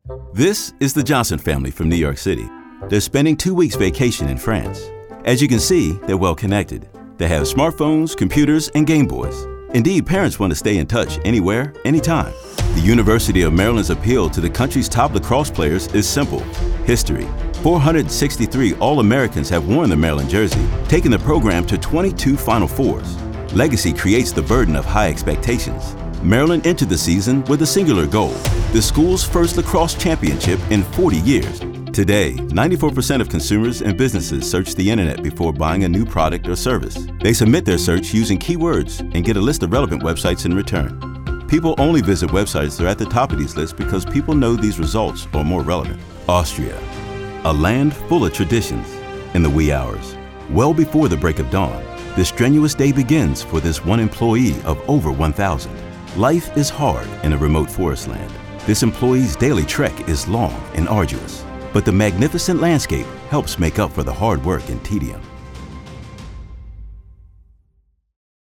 This is the Johnson family from New York City. They're spending 2 weeks vacation in France. As you can see, they're well connected. They have smartphones, computers, and Game Boys. Indeed, parents want to stay in touch anywhere, anytime. The University of Maryland's appeal to the country's top lacrosse players is simple: history. 463 All-Americans have worn the Maryland jersey, taking the program to 22 Final Fours. Legacy creates the burden of high expectations. Maryland entered the season with a singular goal: the school's first lacrosse championship in 40 years. Today, 94% of consumers and businesses search the internet before buying a new product or service. They submit their search using keywords and get a list of relevant websites in return. People only visit websites that are at the top of these lists because people know these results are more relevant. Austria, a land full of traditions. In the wee hours, well before the break of dawn, the strenuous day begins for this one employee of over 1,000. Life is hard in a remote forest land. This employee's daily trek is long and arduous, but the magnificent landscape helps make up for the hard work and tedium.